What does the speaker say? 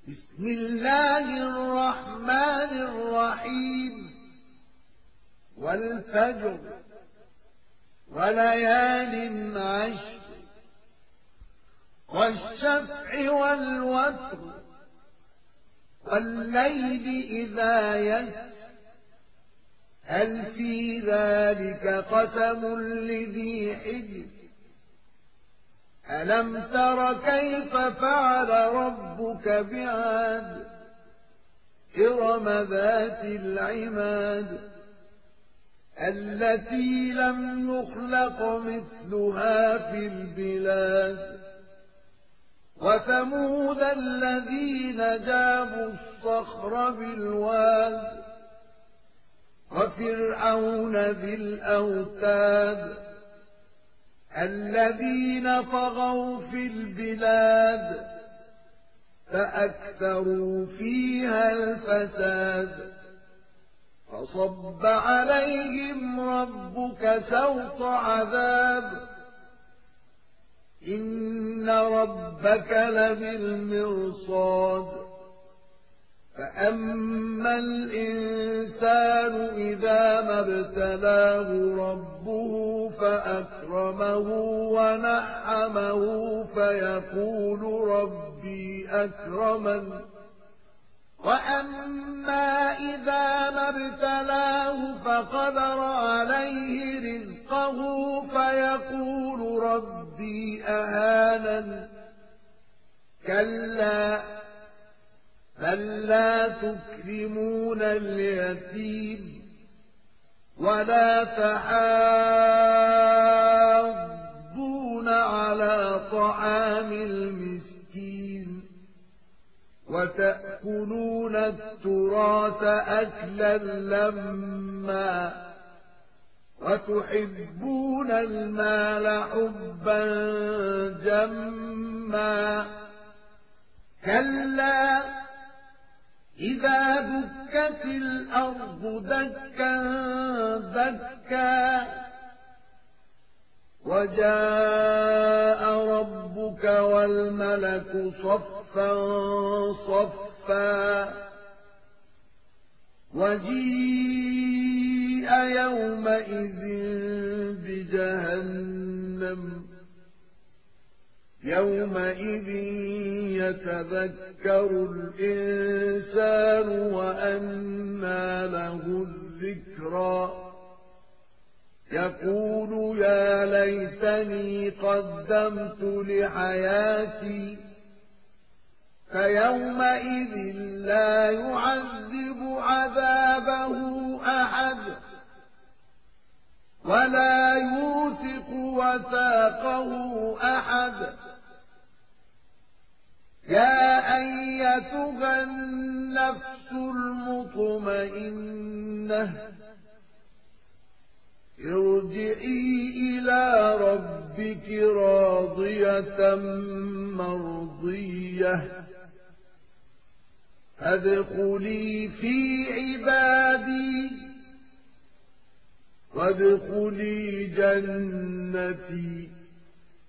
بسم الله الرحمن الرحيم والفجر وليال عشر والشفع والوتر والليل إذا يسر هل في ذلك قسم لذي حجر ألم تر كيف فعل ربك بعاد إرم ذات العماد التي لم يخلق مثلها في البلاد وثمود الذين جابوا الصخر بالواد وفرعون ذي الأوتاد الذين طغوا في البلاد فأكثروا فيها الفساد فصب عليهم ربك سوط عذاب إن ربك لبالمرصاد فأما الإنسان إذا ما ابتلاه ربه فأكرمه ونعمه فيقول ربي أكرمن وأما إذا ما ابتلاه فقدر عليه رزقه فيقول ربي أهانن كلا بل لا تكرمون اليتيم ولا تحاضون على طعام المسكين وتأكلون التراث أكلا لما وتحبون المال حبا جما كلا إذا دكت الأرض دكا دكا وجاء ربك والملك صفا صفا وجيء يومئذ بجهنم يومئذ يتذكر الإنسان وأنى له الذكرى يقول يا ليتني قدمت لحياتي فيومئذ لا يعذب عذابه أحد ولا يوثق وثاقه أحد يا أيتها النفس المطمئنة ارجعي إلى ربك راضية مرضية فادخلي في عبادي وادخلي جنتي